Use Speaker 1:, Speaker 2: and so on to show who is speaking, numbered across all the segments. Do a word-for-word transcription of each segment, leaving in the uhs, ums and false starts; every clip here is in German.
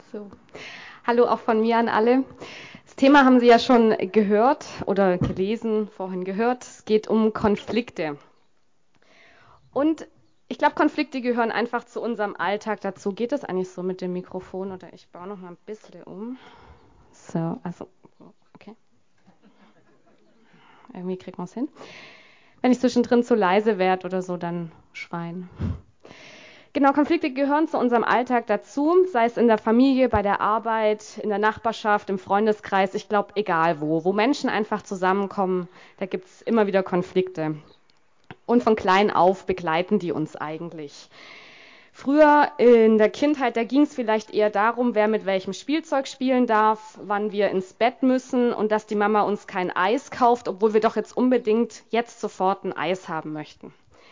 Speaker 1: So. Hallo auch von mir an alle. Das Thema haben Sie ja schon gehört oder gelesen, vorhin gehört. Es geht um Konflikte. Und ich glaube, Konflikte gehören einfach zu unserem Alltag dazu. Geht es eigentlich so mit dem Mikrofon oder ich baue noch mal ein bisschen um. So, also, okay. Irgendwie kriegt man es hin. Wenn ich zwischendrin zu leise werde oder so, dann schreien. Genau, Konflikte gehören zu unserem Alltag dazu, sei es in der Familie, bei der Arbeit, in der Nachbarschaft, im Freundeskreis, ich glaube, egal wo. Wo Menschen einfach zusammenkommen, da gibt es immer wieder Konflikte. Und von klein auf begleiten die uns eigentlich. Früher in der Kindheit, da ging es vielleicht eher darum, wer mit welchem Spielzeug spielen darf, wann wir ins Bett müssen und dass die Mama uns kein Eis kauft, obwohl wir doch jetzt unbedingt jetzt sofort ein Eis haben möchten.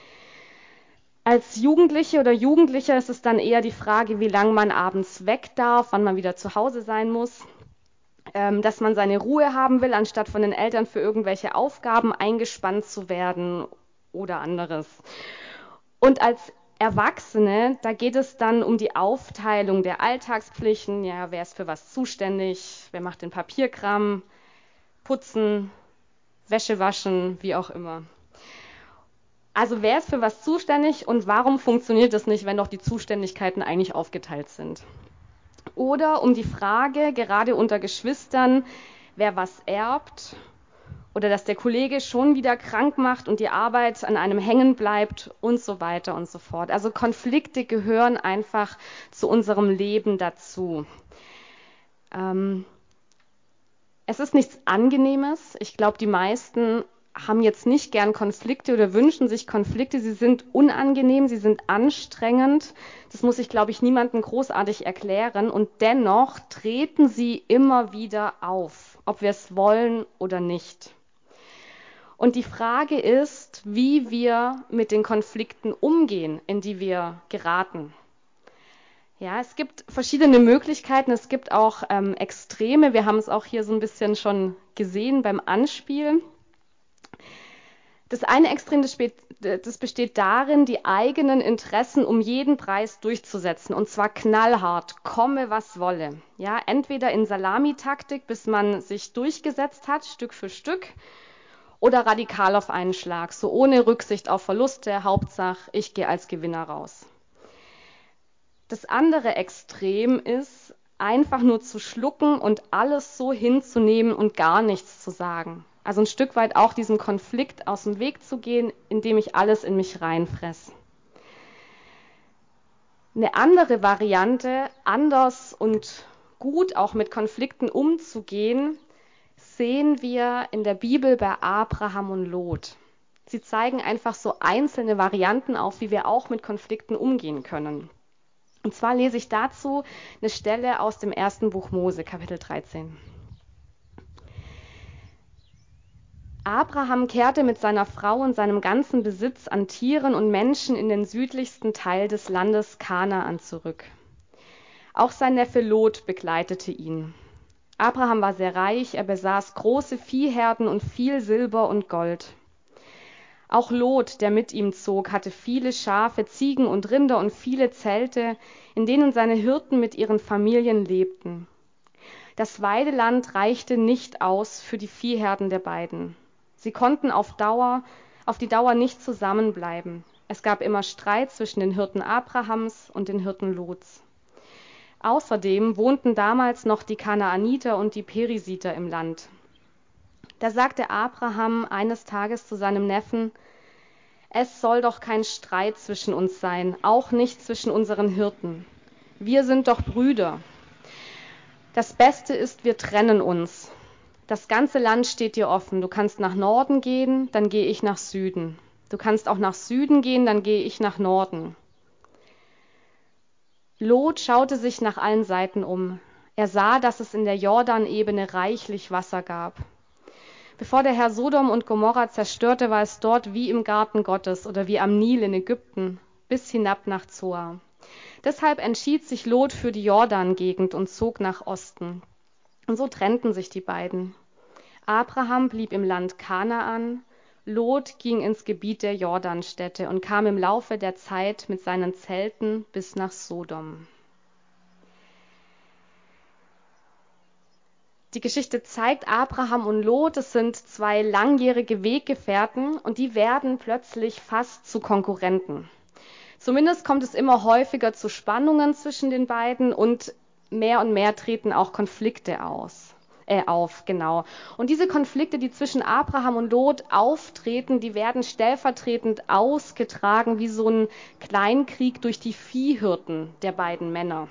Speaker 1: Als Jugendliche oder Jugendlicher ist es dann eher die Frage, wie lange man abends weg darf, wann man wieder zu Hause sein muss, ähm, dass man seine Ruhe haben will, anstatt von den Eltern für irgendwelche Aufgaben eingespannt zu werden oder anderes. Und als Erwachsene, da geht es dann um die Aufteilung der Alltagspflichten. Ja, wer ist für was zuständig? Wer macht den Papierkram? Putzen, Wäsche waschen, wie auch immer. Also wer ist für was zuständig und warum funktioniert das nicht, wenn doch die Zuständigkeiten eigentlich aufgeteilt sind? Oder um die Frage, gerade unter Geschwistern, wer was erbt oder dass der Kollege schon wieder krank macht und die Arbeit an einem hängen bleibt und so weiter und so fort. Also Konflikte gehören einfach zu unserem Leben dazu. Ähm, es ist nichts Angenehmes. Ich glaube, die meisten haben jetzt nicht gern Konflikte oder wünschen sich Konflikte. Sie sind unangenehm, sie sind anstrengend. Das muss ich, glaube ich, niemandem großartig erklären. Und dennoch treten sie immer wieder auf, ob wir es wollen oder nicht. Und die Frage ist, wie wir mit den Konflikten umgehen, in die wir geraten. Ja, es gibt verschiedene Möglichkeiten. Es gibt auch ähm, Extreme. Wir haben es auch hier so ein bisschen schon gesehen beim Anspiel. Das eine Extrem, das, spät, das besteht darin, die eigenen Interessen um jeden Preis durchzusetzen. Und zwar knallhart, komme was wolle. Ja, entweder in Salamitaktik, bis man sich durchgesetzt hat, Stück für Stück, oder radikal auf einen Schlag, so ohne Rücksicht auf Verluste. Hauptsache, ich gehe als Gewinner raus. Das andere Extrem ist, einfach nur zu schlucken und alles so hinzunehmen und gar nichts zu sagen. Also ein Stück weit auch diesem Konflikt aus dem Weg zu gehen, indem ich alles in mich reinfresse. Eine andere Variante, anders und gut auch mit Konflikten umzugehen, sehen wir in der Bibel bei Abraham und Lot. Sie zeigen einfach so einzelne Varianten auf, wie wir auch mit Konflikten umgehen können. Und zwar lese ich dazu eine Stelle aus dem ersten Buch Mose, Kapitel dreizehn. Abraham kehrte mit seiner Frau und seinem ganzen Besitz an Tieren und Menschen in den südlichsten Teil des Landes Kanaan zurück. Auch sein Neffe Lot begleitete ihn. Abraham war sehr reich, er besaß große Viehherden und viel Silber und Gold. Auch Lot, der mit ihm zog, hatte viele Schafe, Ziegen und Rinder und viele Zelte, in denen seine Hirten mit ihren Familien lebten. Das Weideland reichte nicht aus für die Viehherden der beiden. Sie konnten auf Dauer, auf die Dauer nicht zusammenbleiben. Es gab immer Streit zwischen den Hirten Abrahams und den Hirten Lots. Außerdem wohnten damals noch die Kanaaniter und die Perisiter im Land. Da sagte Abraham eines Tages zu seinem Neffen: Es soll doch kein Streit zwischen uns sein, auch nicht zwischen unseren Hirten. Wir sind doch Brüder. Das Beste ist, wir trennen uns. Das ganze Land steht dir offen. Du kannst nach Norden gehen, dann gehe ich nach Süden. Du kannst auch nach Süden gehen, dann gehe ich nach Norden. Lot schaute sich nach allen Seiten um. Er sah, dass es in der Jordanebene reichlich Wasser gab. Bevor der Herr Sodom und Gomorra zerstörte, war es dort wie im Garten Gottes oder wie am Nil in Ägypten, bis hinab nach Zoar. Deshalb entschied sich Lot für die Jordan-Gegend und zog nach Osten. Und so trennten sich die beiden. Abraham blieb im Land Kanaan, Lot ging ins Gebiet der Jordanstädte und kam im Laufe der Zeit mit seinen Zelten bis nach Sodom. Die Geschichte zeigt, Abraham und Lot, das sind zwei langjährige Weggefährten und die werden plötzlich fast zu Konkurrenten. Zumindest kommt es immer häufiger zu Spannungen zwischen den beiden und mehr und mehr treten auch Konflikte aus, äh, auf, genau. Und diese Konflikte, die zwischen Abraham und Lot auftreten, die werden stellvertretend ausgetragen wie so ein Kleinkrieg durch die Viehhirten der beiden Männer.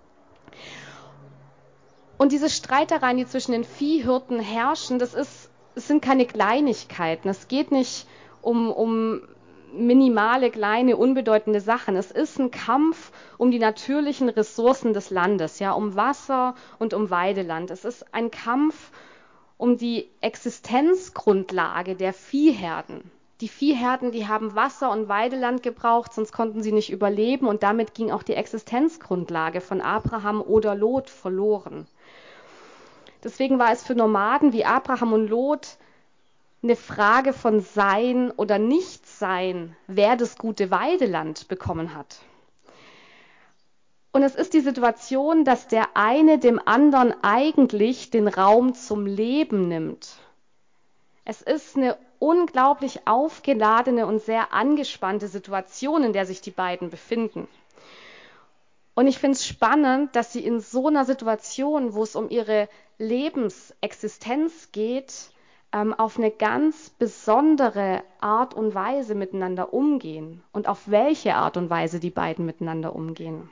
Speaker 1: Und diese Streitereien, die zwischen den Viehhirten herrschen, das ist, es sind keine Kleinigkeiten. Es geht nicht um, um minimale, kleine, unbedeutende Sachen. Es ist ein Kampf um die natürlichen Ressourcen des Landes, ja, um Wasser und um Weideland. Es ist ein Kampf um die Existenzgrundlage der Viehherden. Die Viehherden, die haben Wasser und Weideland gebraucht, sonst konnten sie nicht überleben und damit ging auch die Existenzgrundlage von Abraham oder Lot verloren. Deswegen war es für Nomaden wie Abraham und Lot eine Frage von Sein oder Nichtsein, wer das gute Weideland bekommen hat. Und es ist die Situation, dass der eine dem anderen eigentlich den Raum zum Leben nimmt. Es ist eine unglaublich aufgeladene und sehr angespannte Situation, in der sich die beiden befinden. Und ich finde es spannend, dass sie in so einer Situation, wo es um ihre Lebensexistenz geht, ähm, auf eine ganz besondere Art und Weise miteinander umgehen. Und auf welche Art und Weise die beiden miteinander umgehen.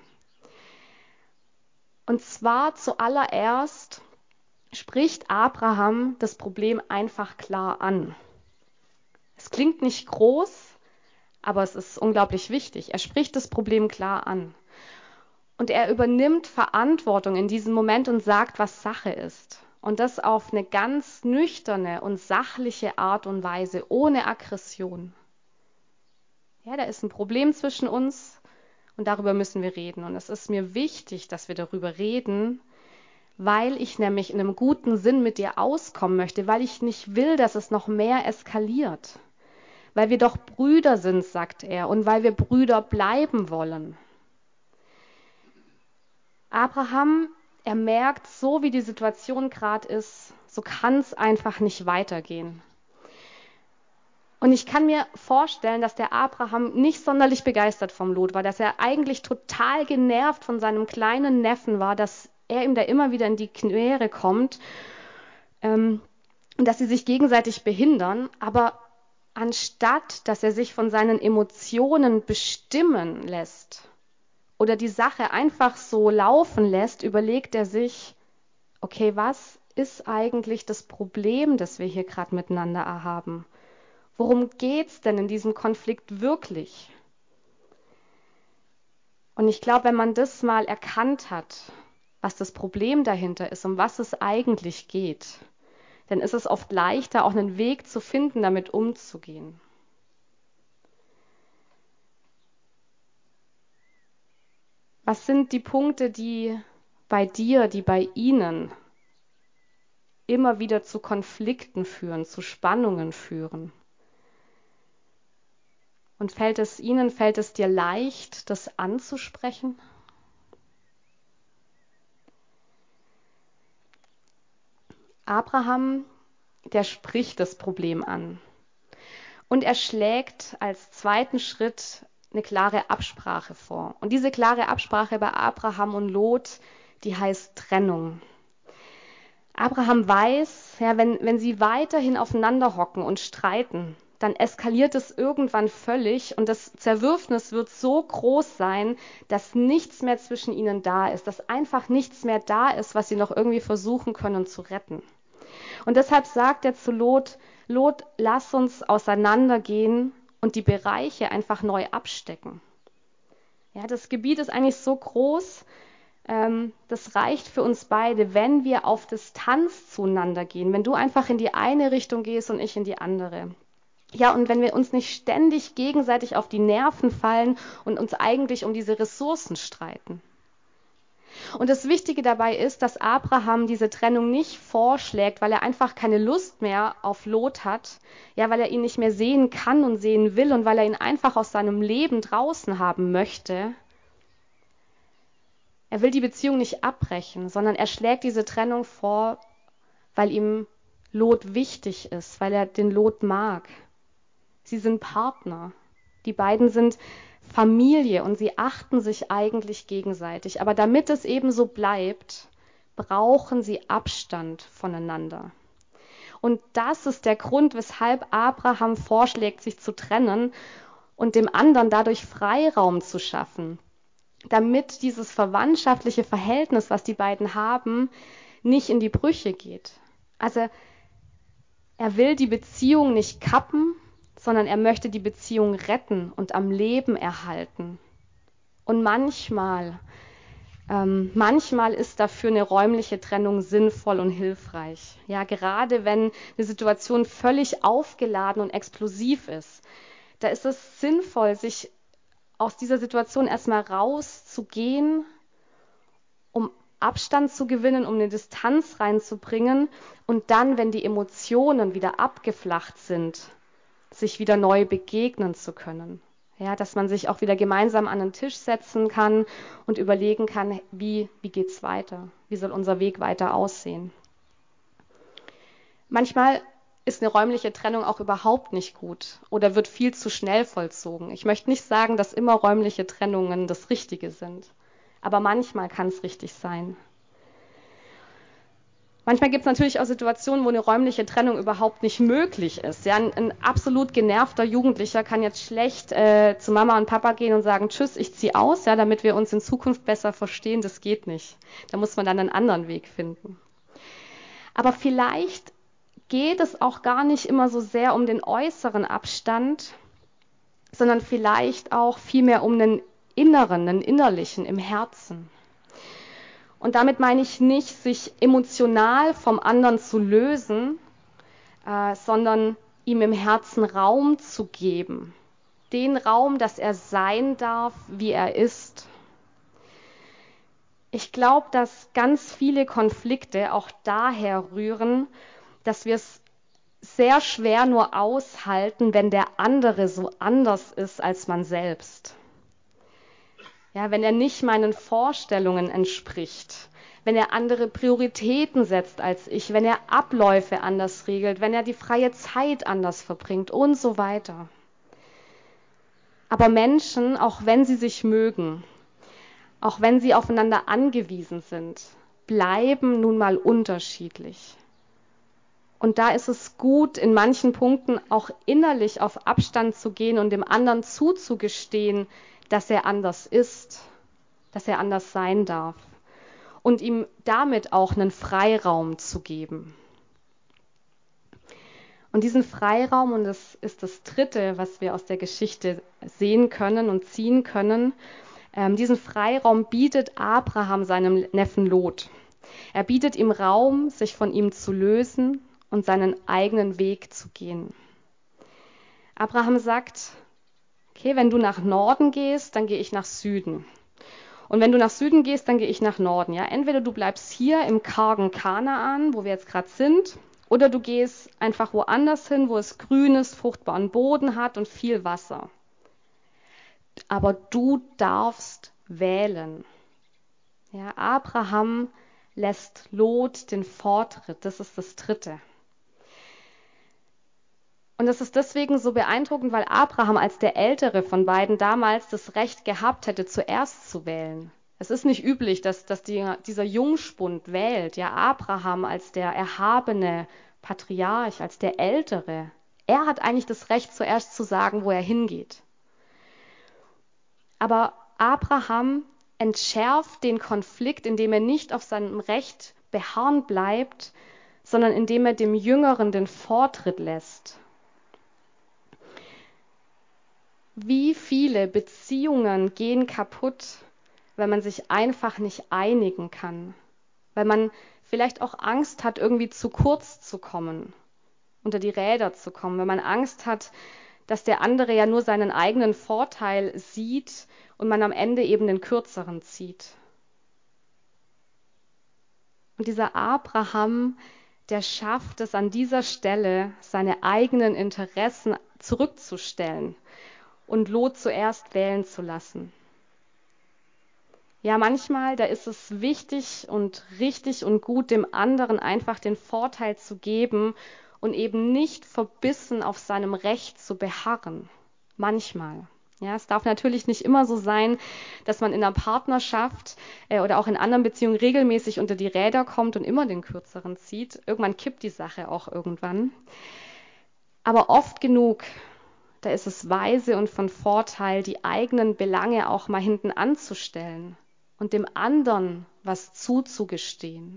Speaker 1: Und zwar zuallererst spricht Abraham das Problem einfach klar an. Es klingt nicht groß, aber es ist unglaublich wichtig. Er spricht das Problem klar an. Und er übernimmt Verantwortung in diesem Moment und sagt, was Sache ist. Und das auf eine ganz nüchterne und sachliche Art und Weise, ohne Aggression. Ja, da ist ein Problem zwischen uns und darüber müssen wir reden. Und es ist mir wichtig, dass wir darüber reden, weil ich nämlich in einem guten Sinn mit dir auskommen möchte, weil ich nicht will, dass es noch mehr eskaliert. Weil wir doch Brüder sind, sagt er, und weil wir Brüder bleiben wollen. Abraham, er merkt, so wie die Situation gerade ist, so kann es einfach nicht weitergehen. Und ich kann mir vorstellen, dass der Abraham nicht sonderlich begeistert vom Lot war, dass er eigentlich total genervt von seinem kleinen Neffen war, dass er ihm da immer wieder in die Quere kommt ähm, und dass sie sich gegenseitig behindern. Aber anstatt, dass er sich von seinen Emotionen bestimmen lässt, oder die Sache einfach so laufen lässt, überlegt er sich, okay, was ist eigentlich das Problem, das wir hier gerade miteinander haben? Worum geht's denn in diesem Konflikt wirklich? Und ich glaube, wenn man das mal erkannt hat, was das Problem dahinter ist, um was es eigentlich geht, dann ist es oft leichter, auch einen Weg zu finden, damit umzugehen. Was sind die Punkte, die bei dir, die bei Ihnen immer wieder zu Konflikten führen, zu Spannungen führen? Und fällt es Ihnen, fällt es dir leicht, das anzusprechen? Abraham, der spricht das Problem an. Und er schlägt als zweiten Schritt eine klare Absprache vor. Und diese klare Absprache bei Abraham und Lot, die heißt Trennung. Abraham weiß, ja, wenn, wenn sie weiterhin aufeinander hocken und streiten, dann eskaliert es irgendwann völlig und das Zerwürfnis wird so groß sein, dass nichts mehr zwischen ihnen da ist, dass einfach nichts mehr da ist, was sie noch irgendwie versuchen können zu retten. Und deshalb sagt er zu Lot, Lot, lass uns auseinandergehen und die Bereiche einfach neu abstecken. Ja, das Gebiet ist eigentlich so groß, ähm, das reicht für uns beide, wenn wir auf Distanz zueinander gehen, wenn du einfach in die eine Richtung gehst und ich in die andere. Ja, und wenn wir uns nicht ständig gegenseitig auf die Nerven fallen und uns eigentlich um diese Ressourcen streiten. Und das Wichtige dabei ist, dass Abraham diese Trennung nicht vorschlägt, weil er einfach keine Lust mehr auf Lot hat, ja, weil er ihn nicht mehr sehen kann und sehen will und weil er ihn einfach aus seinem Leben draußen haben möchte. Er will die Beziehung nicht abbrechen, sondern er schlägt diese Trennung vor, weil ihm Lot wichtig ist, weil er den Lot mag. Sie sind Partner. Die beiden sind Familie und sie achten sich eigentlich gegenseitig. Aber damit es eben so bleibt, brauchen sie Abstand voneinander. Und das ist der Grund, weshalb Abraham vorschlägt, sich zu trennen und dem anderen dadurch Freiraum zu schaffen, damit dieses verwandtschaftliche Verhältnis, was die beiden haben, nicht in die Brüche geht. Also er will die Beziehung nicht kappen, sondern er möchte die Beziehung retten und am Leben erhalten. Und manchmal, ähm, manchmal ist dafür eine räumliche Trennung sinnvoll und hilfreich. Ja, gerade wenn eine Situation völlig aufgeladen und explosiv ist, da ist es sinnvoll, sich aus dieser Situation erstmal rauszugehen, um Abstand zu gewinnen, um eine Distanz reinzubringen und dann, wenn die Emotionen wieder abgeflacht sind, sich wieder neu begegnen zu können. Ja, dass man sich auch wieder gemeinsam an den Tisch setzen kann und überlegen kann, wie, wie geht's weiter? Wie soll unser Weg weiter aussehen? Manchmal ist eine räumliche Trennung auch überhaupt nicht gut oder wird viel zu schnell vollzogen. Ich möchte nicht sagen, dass immer räumliche Trennungen das Richtige sind, aber manchmal kann es richtig sein. Manchmal gibt es natürlich auch Situationen, wo eine räumliche Trennung überhaupt nicht möglich ist. Ja, ein, ein absolut genervter Jugendlicher kann jetzt schlecht äh, zu Mama und Papa gehen und sagen, tschüss, ich ziehe aus, ja, damit wir uns in Zukunft besser verstehen. Das geht nicht. Da muss man dann einen anderen Weg finden. Aber vielleicht geht es auch gar nicht immer so sehr um den äußeren Abstand, sondern vielleicht auch vielmehr um einen inneren, einen innerlichen im Herzen. Und damit meine ich nicht, sich emotional vom anderen zu lösen, äh, sondern ihm im Herzen Raum zu geben. Den Raum, dass er sein darf, wie er ist. Ich glaube, dass ganz viele Konflikte auch daher rühren, dass wir es sehr schwer nur aushalten, wenn der andere so anders ist als man selbst. Ja, wenn er nicht meinen Vorstellungen entspricht, wenn er andere Prioritäten setzt als ich, wenn er Abläufe anders regelt, wenn er die freie Zeit anders verbringt und so weiter. Aber Menschen, auch wenn sie sich mögen, auch wenn sie aufeinander angewiesen sind, bleiben nun mal unterschiedlich. Und da ist es gut, in manchen Punkten auch innerlich auf Abstand zu gehen und dem anderen zuzugestehen, dass er anders ist, dass er anders sein darf und ihm damit auch einen Freiraum zu geben. Und diesen Freiraum, und das ist das Dritte, was wir aus der Geschichte sehen können und ziehen können, ähm, diesen Freiraum bietet Abraham seinem Neffen Lot. Er bietet ihm Raum, sich von ihm zu lösen und seinen eigenen Weg zu gehen. Abraham sagt, okay, wenn du nach Norden gehst, dann gehe ich nach Süden. Und wenn du nach Süden gehst, dann gehe ich nach Norden. Ja, entweder du bleibst hier im kargen Kanaan, wo wir jetzt gerade sind, oder du gehst einfach woanders hin, wo es grünes, fruchtbaren Boden hat und viel Wasser. Aber du darfst wählen. Ja, Abraham lässt Lot den Vortritt. Das ist das Dritte. Und das ist deswegen so beeindruckend, weil Abraham als der Ältere von beiden damals das Recht gehabt hätte, zuerst zu wählen. Es ist nicht üblich, dass, dass die, dieser Jungspund wählt. Ja, Abraham als der erhabene Patriarch, als der Ältere. Er hat eigentlich das Recht, zuerst zu sagen, wo er hingeht. Aber Abraham entschärft den Konflikt, indem er nicht auf seinem Recht beharren bleibt, sondern indem er dem Jüngeren den Vortritt lässt. Wie viele Beziehungen gehen kaputt, weil man sich einfach nicht einigen kann, weil man vielleicht auch Angst hat, irgendwie zu kurz zu kommen, unter die Räder zu kommen, wenn man Angst hat, dass der andere ja nur seinen eigenen Vorteil sieht und man am Ende eben den kürzeren zieht. Und dieser Abraham, der schafft es an dieser Stelle, seine eigenen Interessen zurückzustellen und Lot zuerst wählen zu lassen. Ja, manchmal, da ist es wichtig und richtig und gut, dem anderen einfach den Vorteil zu geben und eben nicht verbissen auf seinem Recht zu beharren. Manchmal. Ja, es darf natürlich nicht immer so sein, dass man in einer Partnerschaft äh, oder auch in anderen Beziehungen regelmäßig unter die Räder kommt und immer den Kürzeren zieht. Irgendwann kippt die Sache auch irgendwann. Aber oft genug, da ist es weise und von Vorteil, die eigenen Belange auch mal hinten anzustellen und dem anderen was zuzugestehen.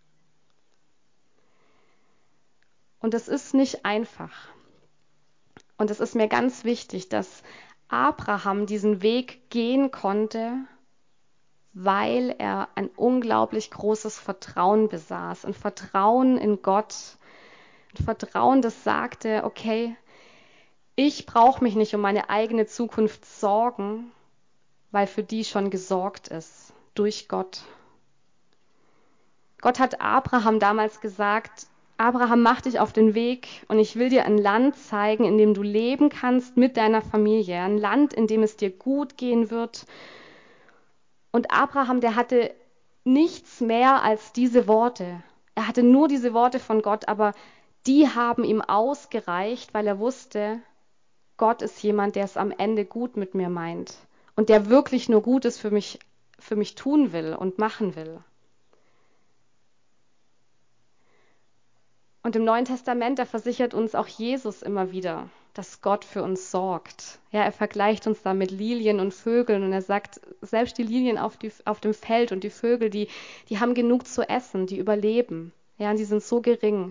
Speaker 1: Und es ist nicht einfach. Und es ist mir ganz wichtig, dass Abraham diesen Weg gehen konnte, weil er ein unglaublich großes Vertrauen besaß. Ein Vertrauen in Gott. Ein Vertrauen, das sagte, okay, ich brauche mich nicht um meine eigene Zukunft sorgen, weil für die schon gesorgt ist durch Gott. Gott hat Abraham damals gesagt, Abraham, mach dich auf den Weg und ich will dir ein Land zeigen, in dem du leben kannst mit deiner Familie. Ein Land, in dem es dir gut gehen wird. Und Abraham, der hatte nichts mehr als diese Worte. Er hatte nur diese Worte von Gott, aber die haben ihm ausgereicht, weil er wusste, Gott ist jemand, der es am Ende gut mit mir meint und der wirklich nur Gutes für mich, für mich tun will und machen will. Und im Neuen Testament, da versichert uns auch Jesus immer wieder, dass Gott für uns sorgt. Ja, er vergleicht uns da mit Lilien und Vögeln und er sagt, selbst die Lilien auf, die, auf dem Feld und die Vögel, die, die haben genug zu essen, die überleben. Ja, und die sind so gering.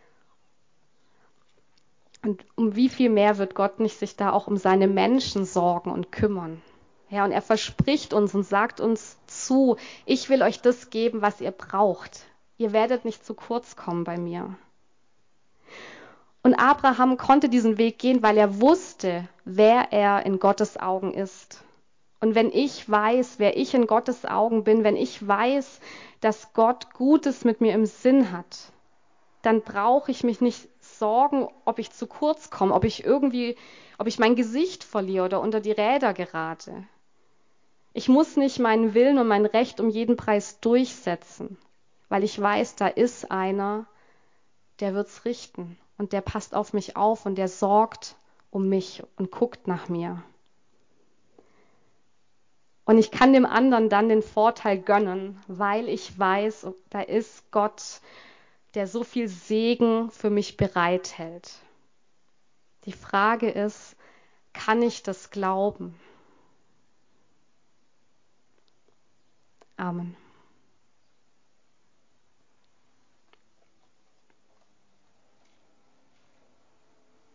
Speaker 1: Und um wie viel mehr wird Gott nicht sich da auch um seine Menschen sorgen und kümmern? Ja, und er verspricht uns und sagt uns zu, ich will euch das geben, was ihr braucht. Ihr werdet nicht zu kurz kommen bei mir. Und Abraham konnte diesen Weg gehen, weil er wusste, wer er in Gottes Augen ist. Und wenn ich weiß, wer ich in Gottes Augen bin, wenn ich weiß, dass Gott Gutes mit mir im Sinn hat, dann brauche ich mich nicht sorgen, ob ich zu kurz komme, ob ich irgendwie, ob ich mein Gesicht verliere oder unter die Räder gerate. Ich muss nicht meinen Willen und mein Recht um jeden Preis durchsetzen, weil ich weiß, da ist einer, der wird's richten und der passt auf mich auf und der sorgt um mich und guckt nach mir. Und ich kann dem anderen dann den Vorteil gönnen, weil ich weiß, da ist Gott, der so viel Segen für mich bereithält. Die Frage ist, kann ich das glauben? Amen.